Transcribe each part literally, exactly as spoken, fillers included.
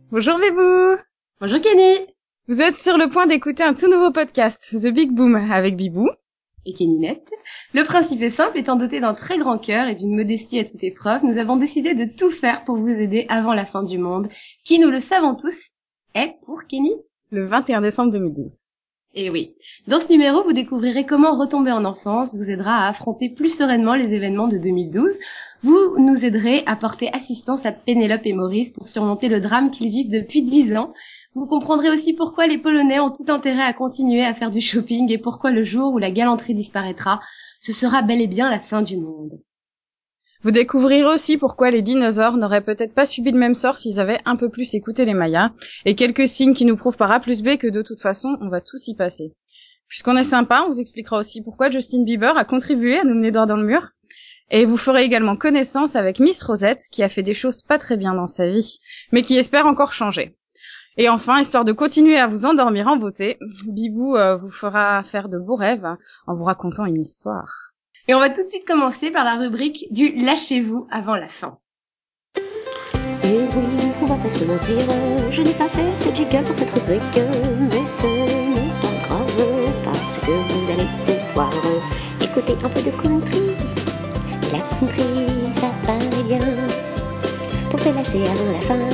Bonjour Bibou. Bonjour Kenny. Vous êtes sur le point d'écouter un tout nouveau podcast, The Big Boom, avec Bibou. Et Kenninette. Le principe est simple, étant doté d'un très grand cœur et d'une modestie à toute épreuve, nous avons décidé de tout faire pour vous aider avant la fin du monde, qui, nous le savons tous, est pour Kenny. Le vingt et un décembre deux mille douze. Et oui. Dans ce numéro, vous découvrirez comment retomber en enfance vous aidera à affronter plus sereinement les événements de deux mille douze. Vous nous aiderez à porter assistance à Pénélope et Maurice pour surmonter le drame qu'ils vivent depuis dix ans. Vous comprendrez aussi pourquoi les Polonais ont tout intérêt à continuer à faire du shopping et pourquoi le jour où la galanterie disparaîtra, ce sera bel et bien la fin du monde. Vous découvrirez aussi pourquoi les dinosaures n'auraient peut-être pas subi le même sort s'ils avaient un peu plus écouté les Mayas, et quelques signes qui nous prouvent par A plus B que de toute façon, on va tous y passer. Puisqu'on est sympa, on vous expliquera aussi pourquoi Justin Bieber a contribué à nous mener droit dans le mur. Et vous ferez également connaissance avec Miss Rosette, qui a fait des choses pas très bien dans sa vie, mais qui espère encore changer. Et enfin, histoire de continuer à vous endormir en beauté, Bibou euh, vous fera faire de beaux rêves hein, en vous racontant une histoire. Et on va tout de suite commencer par la rubrique du « Lâchez-vous avant la fin ». Et oui, on va pas se mentir, je n'ai pas fait de jingle pour cette rubrique, mais ce n'est pas grave, parce que vous allez pouvoir écouter un peu de country. Et la country, ça paraît bien, pour se lâcher avant la fin.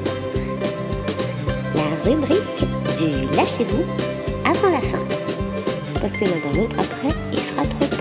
La rubrique du lâchez-vous avant la fin, parce que l'un dans l'autre après, il sera trop tard.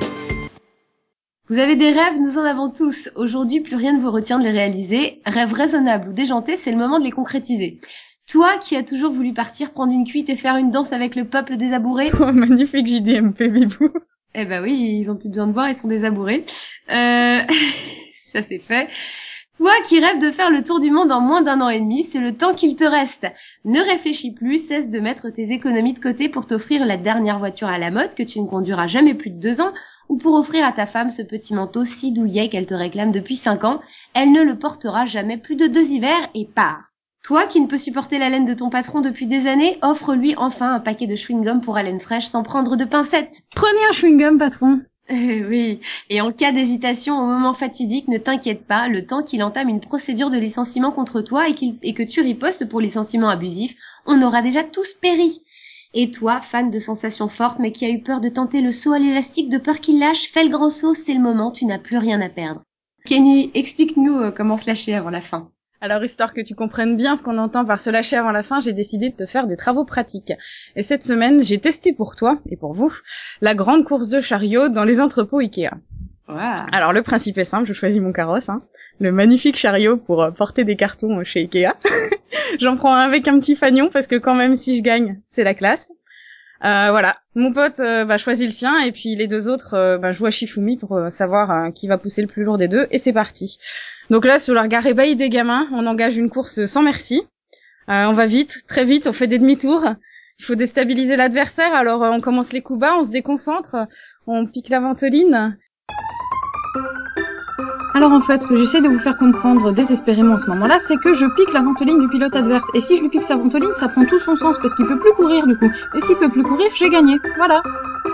Vous avez des rêves, nous en avons tous. Aujourd'hui, plus rien ne vous retient de les réaliser. Rêves raisonnables ou déjantés, c'est le moment de les concrétiser. Toi qui as toujours voulu partir prendre une cuite et faire une danse avec le peuple désabouré. Oh, magnifique J D M P, Bibou. Eh ben oui, ils ont plus besoin de boire, ils sont désabourés. Euh... Ça c'est fait. Toi qui rêves de faire le tour du monde en moins d'un an et demi, c'est le temps qu'il te reste. Ne réfléchis plus, cesse de mettre tes économies de côté pour t'offrir la dernière voiture à la mode que tu ne conduiras jamais plus de deux ans, ou pour offrir à ta femme ce petit manteau si douillet qu'elle te réclame depuis cinq ans. Elle ne le portera jamais plus de deux hivers et part. Toi qui ne peux supporter la laine de ton patron depuis des années, offre-lui enfin un paquet de chewing-gum pour haleine fraîche sans prendre de pincettes. Prenez un chewing-gum, patron. Eh oui, et en cas d'hésitation au moment fatidique, ne t'inquiète pas, le temps qu'il entame une procédure de licenciement contre toi et, qu'il, et que tu ripostes pour licenciement abusif, on aura déjà tous péri. Et toi, fan de sensations fortes mais qui a eu peur de tenter le saut à l'élastique de peur qu'il lâche, fais le grand saut, c'est le moment, tu n'as plus rien à perdre. Kenny, explique-nous euh, comment se lâcher avant la fin. Alors, histoire que tu comprennes bien ce qu'on entend par se lâcher avant la fin, j'ai décidé de te faire des travaux pratiques. Et cette semaine, j'ai testé pour toi, et pour vous, la grande course de chariot dans les entrepôts Ikea. Wow. Alors, le principe est simple, je choisis mon carrosse, hein, le magnifique chariot pour euh, porter des cartons euh, chez Ikea. J'en prends un avec un petit fanion, parce que quand même, si je gagne, c'est la classe. Euh, voilà, mon pote euh, bah, choisit le sien, et puis les deux autres euh, bah, jouent à Shifumi pour euh, savoir euh, qui va pousser le plus lourd des deux, et c'est parti. Donc là, sur le regard ébahi des gamins, on engage une course sans merci. Euh, on va vite, très vite, on fait des demi-tours. Il faut déstabiliser l'adversaire, alors euh, on commence les coups bas, on se déconcentre, on pique la ventoline. Alors en fait, ce que j'essaie de vous faire comprendre désespérément en ce moment-là, c'est que je pique la ventoline du pilote adverse. Et si je lui pique sa ventoline, ça prend tout son sens, parce qu'il peut plus courir du coup. Et s'il peut plus courir, j'ai gagné. Voilà.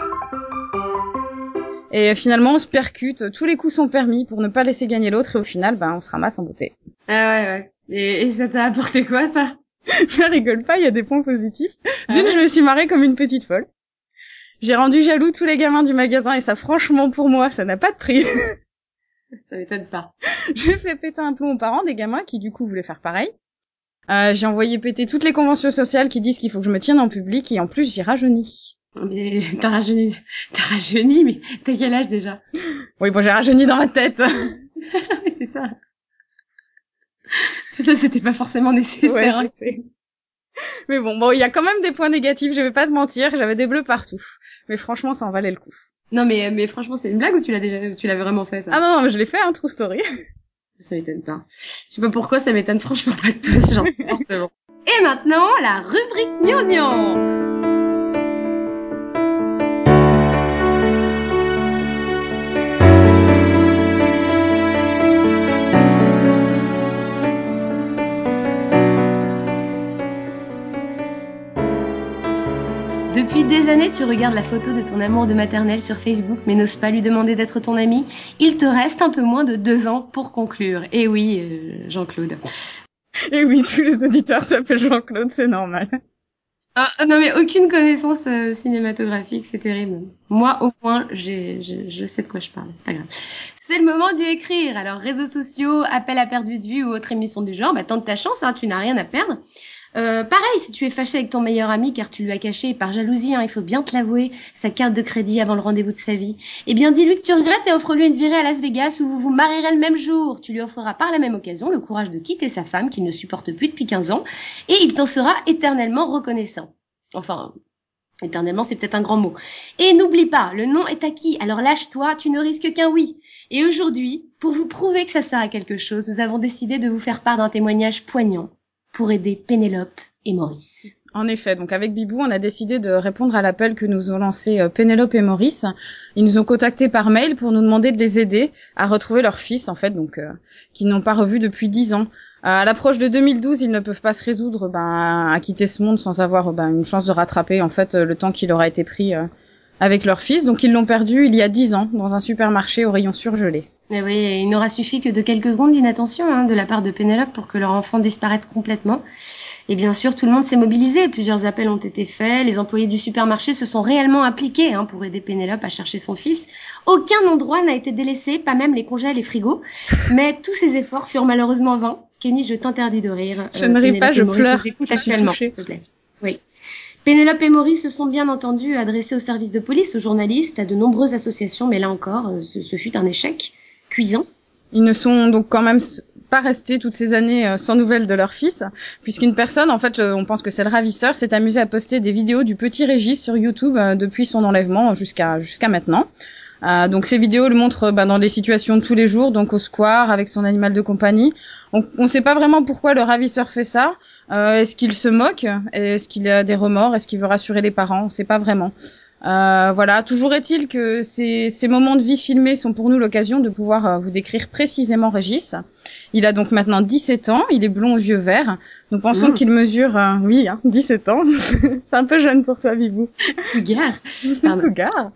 Et finalement, on se percute, tous les coups sont permis pour ne pas laisser gagner l'autre, et au final, ben, on se ramasse en beauté. Ah ouais, ouais. Et, et ça t'a apporté quoi, ça? Je rigole pas, il y a des points positifs. Ah D'une, ouais je me suis marrée comme une petite folle. J'ai rendu jaloux tous les gamins du magasin, et ça, franchement, pour moi, ça n'a pas de prix. Ça m'étonne pas. J'ai fait péter un plomb aux parents des gamins qui, du coup, voulaient faire pareil. Euh, j'ai envoyé péter toutes les conventions sociales qui disent qu'il faut que je me tienne en public, et en plus, j'ai rajeuni. Mais t'as rajeuni, t'as rajeuni, mais t'as quel âge déjà? Oui, bon, j'ai rajeuni dans ma tête. C'est ça. Ça, c'était pas forcément nécessaire. Ouais, hein. je sais. Mais bon, bon, il y a quand même des points négatifs, je vais pas te mentir, j'avais des bleus partout. Mais franchement, ça en valait le coup. Non, mais, mais franchement, c'est une blague ou tu l'as déjà, tu l'avais vraiment fait, ça? Ah non, non, mais je l'ai fait, hein, true story. Ça m'étonne pas. Je sais pas pourquoi, ça m'étonne franchement pas de toi, ce genre de comportement. Et maintenant, la rubrique gnangnan. Depuis des années, tu regardes la photo de ton amour de maternelle sur Facebook, mais n'oses pas lui demander d'être ton ami. Il te reste un peu moins de deux ans pour conclure. Et oui, euh, Jean-Claude. Et oui, tous les auditeurs s'appellent Jean-Claude, c'est normal. Ah, non, mais aucune connaissance euh, cinématographique, c'est terrible. Moi, au moins, j'ai, je, je sais de quoi je parle, c'est pas grave. C'est le moment d'y écrire. Alors, réseaux sociaux, appel à perte de vue ou autre émission du genre, bah, tente ta chance, hein, tu n'as rien à perdre. Euh, pareil, si tu es fâché avec ton meilleur ami car tu lui as caché, par jalousie, hein, il faut bien te l'avouer, sa carte de crédit avant le rendez-vous de sa vie, eh bien dis-lui que tu regrettes et offre-lui une virée à Las Vegas où vous vous marierez le même jour. Tu lui offriras par la même occasion le courage de quitter sa femme qu'il ne supporte plus depuis quinze ans et il t'en sera éternellement reconnaissant. Enfin, éternellement, c'est peut-être un grand mot. Et n'oublie pas, le non est acquis, alors lâche-toi, tu ne risques qu'un oui. Et aujourd'hui, pour vous prouver que ça sert à quelque chose, nous avons décidé de vous faire part d'un témoignage poignant pour aider Pénélope et Maurice. En effet, donc avec Bibou, on a décidé de répondre à l'appel que nous ont lancé euh, Pénélope et Maurice. Ils nous ont contactés par mail pour nous demander de les aider à retrouver leur fils, en fait, donc euh, qu'ils n'ont pas revu depuis dix ans. Euh, à l'approche de deux mille douze, ils ne peuvent pas se résoudre ben, à quitter ce monde sans avoir ben, une chance de rattraper en fait le temps qui leur a été pris euh, avec leur fils. Donc ils l'ont perdu il y a dix ans dans un supermarché au rayon surgelé. Mais oui, il n'aura suffi que de quelques secondes d'inattention hein, de la part de Pénélope pour que leur enfant disparaisse complètement. Et bien sûr, tout le monde s'est mobilisé. Plusieurs appels ont été faits. Les employés du supermarché se sont réellement impliqués hein, pour aider Pénélope à chercher son fils. Aucun endroit n'a été délaissé, pas même les congés et les frigos. Mais tous ces efforts furent malheureusement vains. Kenny, je t'interdis de rire. Je euh, ne ris pas, je pleure. Je suis touchée. S'il te plaît. Oui. Pénélope et Maurice se sont bien entendu adressés aux services de police, aux journalistes, à de nombreuses associations, mais là encore, ce, ce fut un échec cuisant. Ils ne sont donc quand même pas restés toutes ces années sans nouvelles de leur fils, puisqu'une personne, en fait, on pense que c'est le ravisseur, s'est amusé à poster des vidéos du petit Régis sur YouTube depuis son enlèvement jusqu'à jusqu'à maintenant. Euh, donc ces vidéos le montrent bah, dans des situations de tous les jours, donc au square, avec son animal de compagnie. On ne sait pas vraiment pourquoi le ravisseur fait ça. Euh, est-ce qu'il se moque? Est-ce qu'il a des remords? Est-ce qu'il veut rassurer les parents? On ne sait pas vraiment. Euh, voilà, toujours est-il que ces, ces moments de vie filmés sont pour nous l'occasion de pouvoir euh, vous décrire précisément Régis. Il a donc maintenant dix-sept ans, il est blond aux yeux verts. Nous pensons mmh. qu'il mesure, euh, oui, hein, dix-sept ans. C'est un peu jeune pour toi, Bibou. Cougar. Cougar.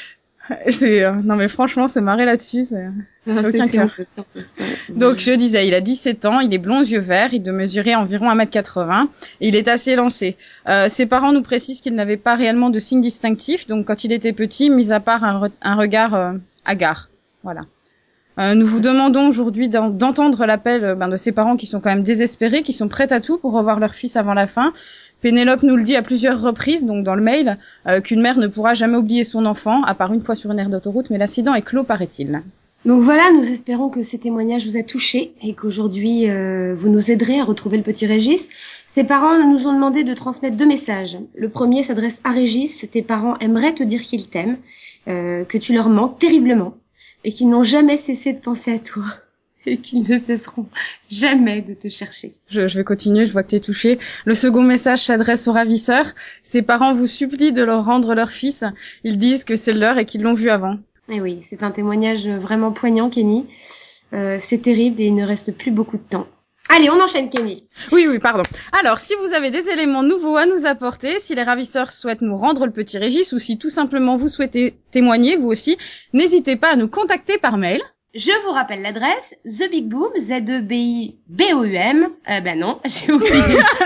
C'est, euh, non mais franchement, se marrer là-dessus, c'est non, aucun cœur. Donc je disais, il a dix-sept ans, il est blond aux yeux verts, il doit mesurer environ un mètre quatre-vingts et il est assez lancé. Euh, ses parents nous précisent qu'il n'avait pas réellement de signes distinctifs, donc quand il était petit, mis à part un, re- un regard euh, hagard. Voilà. Euh, nous vous demandons aujourd'hui d'en- d'entendre l'appel euh, ben, de ses parents qui sont quand même désespérés, qui sont prêts à tout pour revoir leur fils avant la fin. Pénélope nous le dit à plusieurs reprises, donc dans le mail, euh, qu'une mère ne pourra jamais oublier son enfant, à part une fois sur une aire d'autoroute, mais l'incident est clos, paraît-il. Donc voilà, nous espérons que ces témoignages vous a touchés et qu'aujourd'hui euh, vous nous aiderez à retrouver le petit Régis. Ses parents nous ont demandé de transmettre deux messages. Le premier s'adresse à Régis. Tes parents aimeraient te dire qu'ils t'aiment, euh, que tu leur manques terriblement et qu'ils n'ont jamais cessé de penser à toi. Et qu'ils ne cesseront jamais de te chercher. Je, je vais continuer, je vois que t'es touchée. Le second message s'adresse au ravisseur. Ses parents vous supplient de leur rendre leur fils. Ils disent que c'est leur et qu'ils l'ont vu avant. Eh oui, c'est un témoignage vraiment poignant, Kenny. Euh, c'est terrible et il ne reste plus beaucoup de temps. Allez, on enchaîne, Kenny. Oui, oui, pardon. Alors, si vous avez des éléments nouveaux à nous apporter, si les ravisseurs souhaitent nous rendre le petit Régis ou si tout simplement vous souhaitez témoigner, vous aussi, n'hésitez pas à nous contacter par mail. Je vous rappelle l'adresse, The Big Boom, Z E B I B O U M. Euh, ben non, j'ai oublié.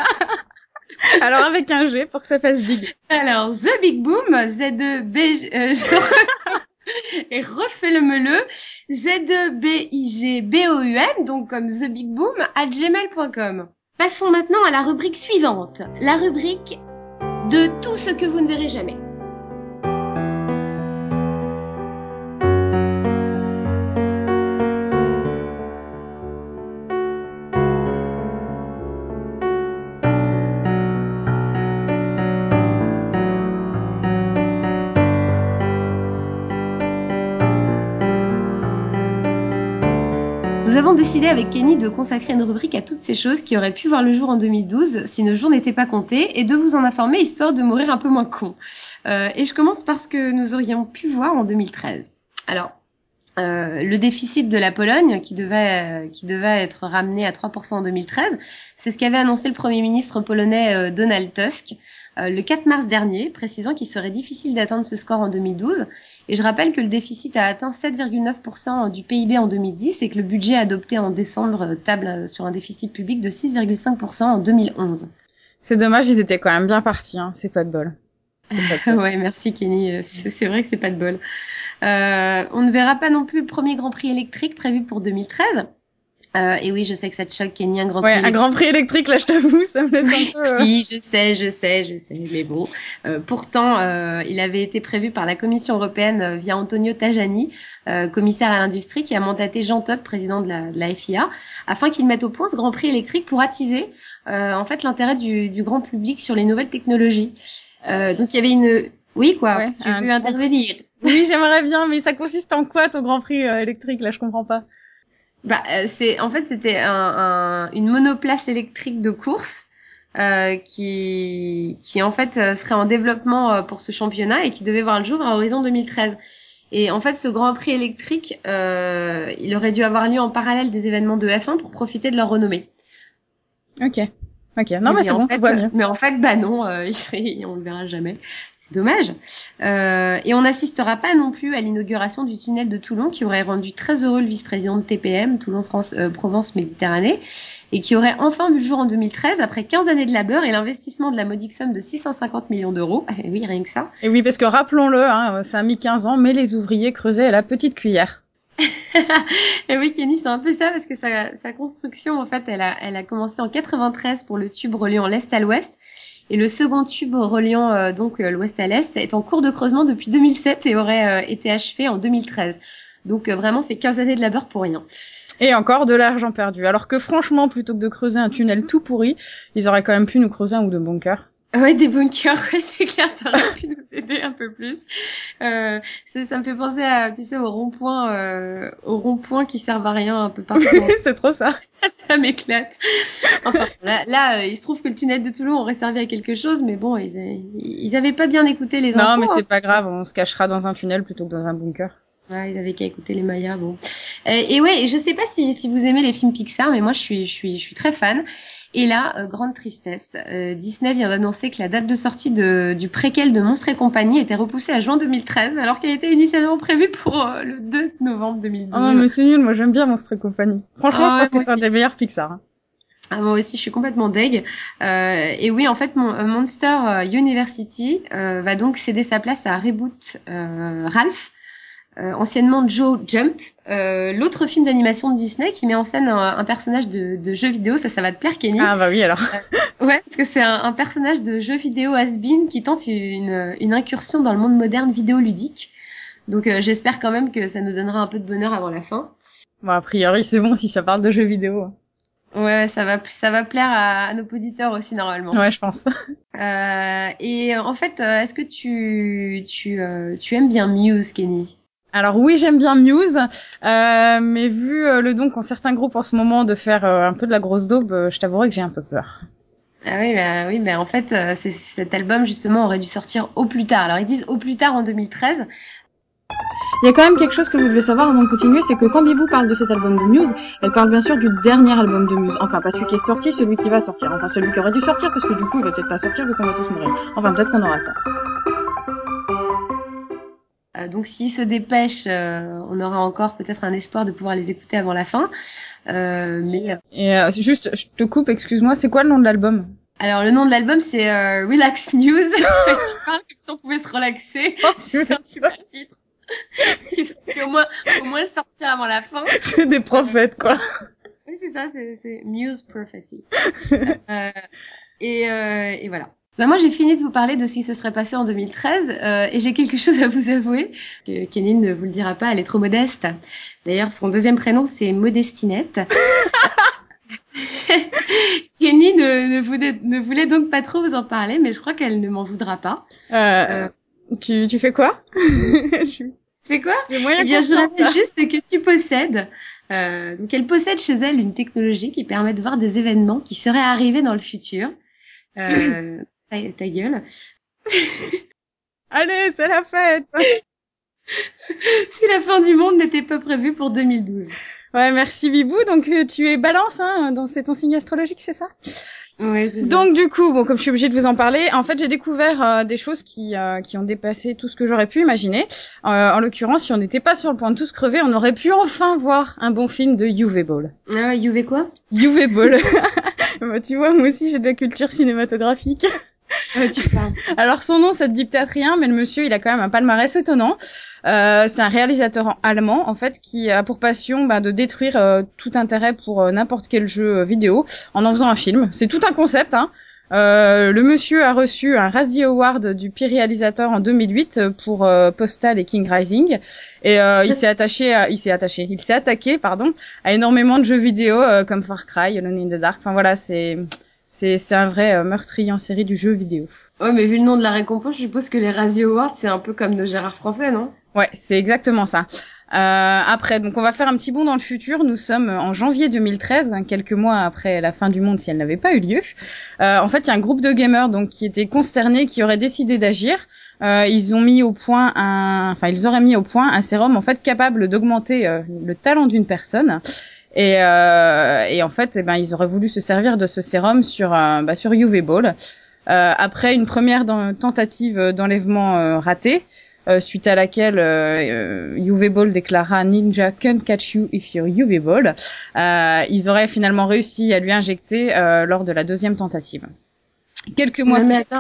Alors avec un G pour que ça fasse big. Alors, The Big Boom, Z E B euh, et refais-le-me-le, Z E B I G B O U M, donc comme The Big Boom, à gmail point com. Passons maintenant à la rubrique suivante, la rubrique de tout ce que vous ne verrez jamais. Nous avons décidé avec Kenny de consacrer une rubrique à toutes ces choses qui auraient pu voir le jour en deux mille douze si nos jours n'étaient pas comptés et de vous en informer histoire de mourir un peu moins con. Euh, et je commence par ce que nous aurions pu voir en deux mille treize. Alors, Euh, le déficit de la Pologne, qui devait, qui devait être ramené à trois pour cent en deux mille treize, c'est ce qu'avait annoncé le Premier ministre polonais euh, Donald Tusk euh, le quatre mars dernier, précisant qu'il serait difficile d'atteindre ce score en deux mille douze. Et je rappelle que le déficit a atteint sept virgule neuf pour cent du P I B en deux mille dix et que le budget adopté en décembre table sur un déficit public de six virgule cinq pour cent en deux mille onze. C'est dommage, ils étaient quand même bien partis, hein. C'est pas de bol. C'est pas de bol. Ouais, merci Kenny. C'est, c'est vrai que c'est pas de bol. Euh, on ne verra pas non plus le premier Grand Prix électrique prévu pour deux mille treize. Euh, et oui, je sais que ça te choque, Kenny, un Grand Ouais, Prix un électrique. Grand Prix électrique, là, je t'avoue, ça me laisse un peu... Euh... Oui, je sais, je sais, je sais, mais bon. Euh, pourtant, euh, il avait été prévu par la Commission européenne euh, via Antonio Tajani, euh, commissaire à l'industrie, qui a mandaté Jean Todt, président de la, de la F I A, afin qu'il mette au point ce Grand Prix électrique pour attiser, euh, en fait, l'intérêt du, du grand public sur les nouvelles technologies. Euh, donc, il y avait une... Oui, quoi, Ouais, tu un veux grand intervenir? Oui, j'aimerais bien, mais ça consiste en quoi, ton Grand Prix euh, électrique, là, je comprends pas. Bah, euh, c'est en fait c'était un, un, une monoplace électrique de course euh, qui qui en fait euh, serait en développement euh, pour ce championnat et qui devait voir le jour à horizon deux mille treize. Et en fait, ce Grand Prix électrique, euh, il aurait dû avoir lieu en parallèle des événements de F un pour profiter de leur renommée. Ok, ok. Non, mais, mais c'est bon, en fait, tout va bien. Mais en fait, bah non, euh, il serait, on le verra jamais. C'est dommage. Euh, et on n'assistera pas non plus à l'inauguration du tunnel de Toulon, qui aurait rendu très heureux le vice-président de T P M, Toulon France euh, Provence Méditerranée, et qui aurait enfin vu le jour en deux mille treize après quinze années de labeur et l'investissement de la modique somme de six cent cinquante millions d'euros. Et oui, rien que ça. Et oui, parce que rappelons-le, hein, ça a mis quinze ans, mais les ouvriers creusaient à la petite cuillère. Et oui, Kenny, c'est un peu ça, parce que sa, sa construction, en fait, elle a, elle a commencé en quatre-vingt-treize pour le tube reliant l'Est à l'Ouest. Et le second tube reliant euh, donc euh, l'Ouest à l'Est est en cours de creusement depuis deux mille sept et aurait euh, été achevé en deux mille treize. Donc euh, vraiment, c'est quinze années de labeur pour rien. Et encore de l'argent perdu. Alors que franchement, plutôt que de creuser un tunnel tout pourri, ils auraient quand même pu nous creuser un ou deux bunkers. Ouais, des bunkers, ouais, c'est clair, ça aurait pu nous aider un peu plus. Euh, ça, ça me fait penser à, tu sais, au rond-point, euh, au rond-point qui servent à rien un peu partout. C'est trop ça. Ça, ça m'éclate. Enfin, là, là, il se trouve que le tunnel de Toulon aurait servi à quelque chose, mais bon, ils, avaient, ils avaient pas bien écouté les infos. Non, mais c'est hein. pas grave, on se cachera dans un tunnel plutôt que dans un bunker. Ouais, ils avaient qu'à écouter les Mayas, bon. Et, et ouais, je sais pas si, si vous aimez les films Pixar, mais moi, je suis, je suis, je suis très fan. Et là, euh, grande tristesse, euh, Disney vient d'annoncer que la date de sortie de, du préquel de Monstres et compagnie était repoussée à juin deux mille treize, alors qu'elle était initialement prévue pour euh, le deux novembre deux mille douze. Oh non, mais c'est nul, moi j'aime bien Monstres et compagnie. Franchement, Ah, je pense ouais, que c'est un des meilleurs Pixar. Hein. Ah, moi aussi, je suis complètement deg. Euh, et oui, en fait, mon euh, Monster University euh, va donc céder sa place à Reboot euh, Ralph, euh, anciennement Joe Jump, euh, l'autre film d'animation de Disney qui met en scène un, un personnage de, de jeu vidéo. Ça, ça va te plaire, Kenny. Ah bah oui, alors. Euh, ouais, parce que c'est un, un personnage de jeu vidéo has-been qui tente une, une incursion dans le monde moderne vidéoludique. Donc, euh, j'espère quand même que ça nous donnera un peu de bonheur avant la fin. Bon, a priori, c'est bon si ça parle de jeux vidéo. Ouais, ça va, ça va plaire à, à nos auditeurs aussi normalement. Ouais, je pense. Euh, et en fait, euh, est-ce que tu tu euh, tu aimes bien Muse, Kenny? Alors oui, j'aime bien Muse, euh, mais vu euh, le don qu'ont certains groupes en ce moment de faire euh, un peu de la grosse daube, euh, je t'avouerai que j'ai un peu peur. Ah oui, bah oui, bah en fait, euh, c'est, cet album justement aurait dû sortir au plus tard. Alors ils disent au plus tard en deux mille treize. Il y a quand même quelque chose que vous devez savoir avant de continuer, c'est que quand Bibou parle de cet album de Muse, elle parle bien sûr du dernier album de Muse. Enfin, pas celui qui est sorti, celui qui va sortir. Enfin, celui qui aurait dû sortir, parce que du coup, il va peut-être pas sortir vu qu'on va tous mourir. Enfin, peut-être qu'on aura le temps. Euh, donc s'ils se dépêchent, euh, on aura encore peut-être un espoir de pouvoir les écouter avant la fin. Euh, mais Et euh, juste, je te coupe, excuse-moi, c'est quoi le nom de l'album? Alors le nom de l'album c'est euh, Relax News. Tu parles comme si on pouvait se relaxer. Oh, tu c'est un super titre. Puis au moins, au moins le sortir avant la fin. C'est des prophètes, quoi. Oui, c'est ça, c'est, c'est Muse Prophecy. euh, et, euh, et voilà. Bah moi, j'ai fini de vous parler de ce qui se serait passé en deux mille treize euh, et j'ai quelque chose à vous avouer. Que Kenny ne vous le dira pas, elle est trop modeste. D'ailleurs, son deuxième prénom, c'est Modestinette. Kenny ne, ne, voulait, ne voulait donc pas trop vous en parler, mais je crois qu'elle ne m'en voudra pas. Euh, euh... Tu, tu fais quoi? Tu fais quoi? Eh bien, je rappelle juste que tu possèdes. Euh, donc, elle possède chez elle une technologie qui permet de voir des événements qui seraient arrivés dans le futur. Euh, ta, ta gueule. Allez, c'est la fête. Si la fin du monde n'était pas prévue pour deux mille douze. Ouais, merci Bibou. Donc euh, tu es Balance, hein, dans c'est ton signe astrologique, c'est ça? Ouais, c'est ça. Donc du coup, bon, comme je suis obligée de vous en parler, en fait, j'ai découvert euh, des choses qui euh, qui ont dépassé tout ce que j'aurais pu imaginer. Euh, en l'occurrence, si on n'était pas sur le point de tous crever, on aurait pu enfin voir un bon film de U V Ball. Ah, U V quoi? U V Ball. Bah, tu vois, moi aussi, j'ai de la culture cinématographique. Ah, tu parles. Alors son nom, ça te dit peut-être rien, mais le monsieur, il a quand même un palmarès étonnant. Euh, c'est un réalisateur allemand, en fait, qui a pour passion bah, de détruire euh, tout intérêt pour euh, n'importe quel jeu vidéo en en faisant un film. C'est tout un concept, hein. Euh, le monsieur a reçu un Razzie Award du pire réalisateur en deux mille huit pour euh, Postal et King Rising, et euh, il s'est attaché, à, il s'est attaché, il s'est attaqué, pardon, à énormément de jeux vidéo euh, comme Far Cry, Alone in the Dark. Enfin voilà, c'est c'est c'est un vrai euh, meurtrier en série du jeu vidéo. Ouais, mais vu le nom de la récompense, je suppose que les Razzie Awards, c'est un peu comme nos Gérard français, non? Ouais, c'est exactement ça. Euh, après, donc on va faire un petit bond dans le futur. Nous sommes en janvier deux mille treize, hein, quelques mois après la fin du monde si elle n'avait pas eu lieu. Euh, en fait, il y a un groupe de gamers donc qui étaient consternés, qui auraient décidé d'agir. Euh, ils ont mis au point un, enfin ils auraient mis au point un sérum en fait capable d'augmenter euh, le talent d'une personne. Et, euh, et en fait, eh ben ils auraient voulu se servir de ce sérum sur euh, bah, sur U V Ball. Euh, après une première dans, tentative d'enlèvement euh, ratée. Euh, suite à laquelle euh, U V Ball déclara Ninja can't catch you if you're U V Ball. Euh, ils auraient finalement réussi à lui injecter euh, lors de la deuxième tentative. Quelques mois Non, plus mais attends.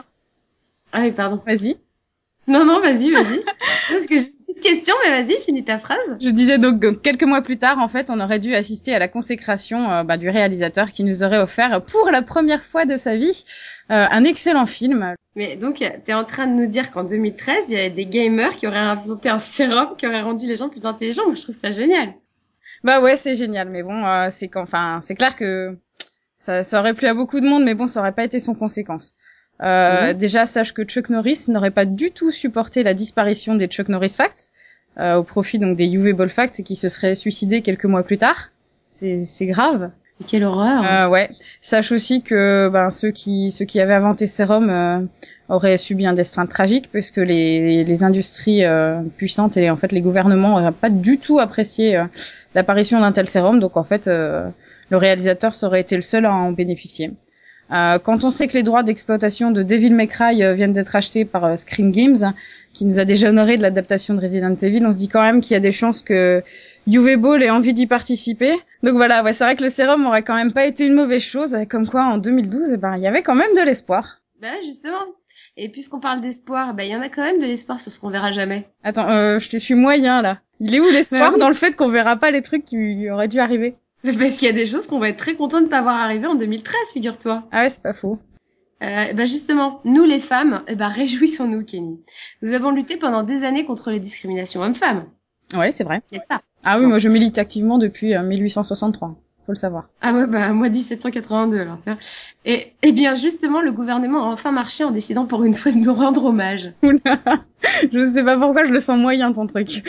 Ah oui, pardon. Vas-y. Non, non, vas-y, vas-y. Parce que j'ai une petite question, mais vas-y, finis ta phrase. Je disais donc euh, quelques mois plus tard, en fait, on aurait dû assister à la consécration euh, bah, du réalisateur qui nous aurait offert pour la première fois de sa vie euh, un excellent film. Mais donc, t'es en train de nous dire qu'en deux mille treize, il y avait des gamers qui auraient inventé un sérum qui aurait rendu les gens plus intelligents. Moi, je trouve ça génial. Bah ouais, c'est génial, mais bon, euh, c'est qu'enfin, c'est clair que ça, ça aurait plu à beaucoup de monde, mais bon, ça aurait pas été sans conséquence. Euh, Mhm. Déjà, sache que Chuck Norris n'aurait pas du tout supporté la disparition des Chuck Norris Facts, euh, au profit donc des U V Ball Facts, et qui se serait suicidé quelques mois plus tard. C'est, c'est grave. Mais quelle horreur. Euh, ouais. Sache aussi que ben ceux qui ceux qui avaient inventé ce sérum euh, auraient subi un destin tragique, puisque les les industries euh, puissantes et en fait les gouvernements n'auraient pas du tout apprécié euh, l'apparition d'un tel sérum. Donc en fait, euh, le réalisateur serait été le seul à en bénéficier. Euh, quand on sait que les droits d'exploitation de Devil May Cry euh, viennent d'être achetés par euh, Screen Games, qui nous a déjà honoré de l'adaptation de Resident Evil, on se dit quand même qu'il y a des chances que U V Ball ait envie d'y participer. Donc voilà, ouais, c'est vrai que le sérum aurait quand même pas été une mauvaise chose, comme quoi en deux mille douze, eh ben, il y avait quand même de l'espoir. Bah, justement. Et puisqu'on parle d'espoir, bah, il y en a quand même de l'espoir sur ce qu'on verra jamais. Attends, euh, je te suis moyen là. Il est où l'espoir Bah oui. dans le fait qu'on verra pas les trucs qui auraient dû arriver? Mais parce qu'il y a des choses qu'on va être très content de pas voir arriver en deux mille treize, figure-toi. Ah ouais, c'est pas faux. Euh, bah justement, nous les femmes, eh ben réjouissons-nous, Kenny. Nous avons lutté pendant des années contre les discriminations hommes-femmes, Ouais, c'est vrai. n'est-ce pas? Ah oui, Bon. moi je milite activement depuis euh, mille huit cent soixante-trois. Faut le savoir. Ah ouais, bah moi dix-sept cent quatre-vingt-deux, alors tu vois. Et, eh bien justement, le gouvernement a enfin marché en décidant pour une fois de nous rendre hommage. Oula. Je sais pas pourquoi je le sens moyen ton truc.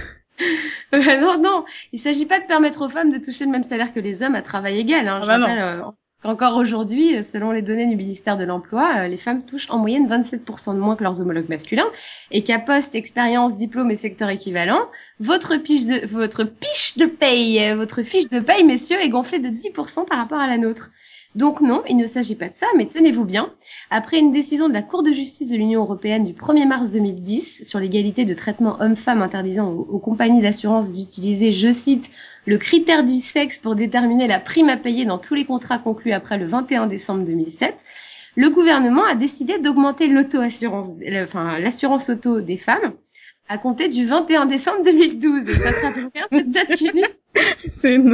Euh, non, non, il s'agit pas de permettre aux femmes de toucher le même salaire que les hommes à travail égal. Hein. Ah Je bah non. rappelle euh, qu'encore aujourd'hui, selon les données du ministère de l'Emploi, euh, les femmes touchent en moyenne vingt-sept pour cent de moins que leurs homologues masculins, et qu'à poste, expérience, diplôme et secteur équivalent, votre fiche de, votre fiche de paye, euh, votre fiche de paye, messieurs, est gonflée de dix pour cent par rapport à la nôtre. Donc non, il ne s'agit pas de ça, mais tenez-vous bien. Après une décision de la Cour de justice de l'Union européenne du premier mars deux mille dix sur l'égalité de traitement homme-femme interdisant aux, aux compagnies d'assurance d'utiliser, je cite, le critère du sexe pour déterminer la prime à payer dans tous les contrats conclus après le vingt et un décembre deux mille sept, le gouvernement a décidé d'augmenter l'auto-assurance, enfin l'assurance auto des femmes à compter du vingt et un décembre deux mille douze. Ça te rappelle rien cette date, Kenny ? C'est énorme.